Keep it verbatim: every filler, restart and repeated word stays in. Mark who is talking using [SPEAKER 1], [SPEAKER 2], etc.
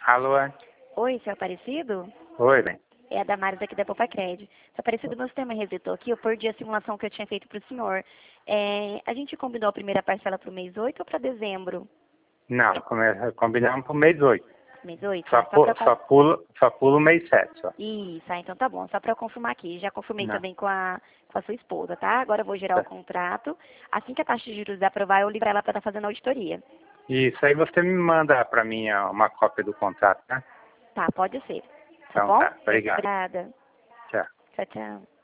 [SPEAKER 1] Alô?
[SPEAKER 2] Oi, seu Aparecido?
[SPEAKER 1] Oi, bem.
[SPEAKER 2] É a Damares aqui da Popacred. Seu Aparecido, meu sistema resetou aqui, eu perdi a simulação que eu tinha feito para o senhor. É, a gente combinou a primeira parcela para o mês oito ou para dezembro?
[SPEAKER 1] Não, come- combinamos pro mês oito.
[SPEAKER 2] Mês oito?
[SPEAKER 1] Só,
[SPEAKER 2] Tá, só
[SPEAKER 1] pu-
[SPEAKER 2] para...
[SPEAKER 1] só, pula, só pula o mês sete, só.
[SPEAKER 2] Isso, ah, então tá bom. Só para eu confirmar aqui. Já confirmei
[SPEAKER 1] Não.
[SPEAKER 2] também com a, com a sua esposa, tá? Agora eu vou gerar o
[SPEAKER 1] Tá.
[SPEAKER 2] contrato. Assim que a taxa de juros aprovar, eu ligo pra ela para estar fazendo a auditoria.
[SPEAKER 1] Isso, aí você me manda para mim ó, uma cópia do contrato, né?
[SPEAKER 2] Tá, pode ser. Tá
[SPEAKER 1] Então
[SPEAKER 2] bom?
[SPEAKER 1] tá, obrigado.
[SPEAKER 2] Obrigada.
[SPEAKER 1] Tchau.
[SPEAKER 2] Tchau, tchau.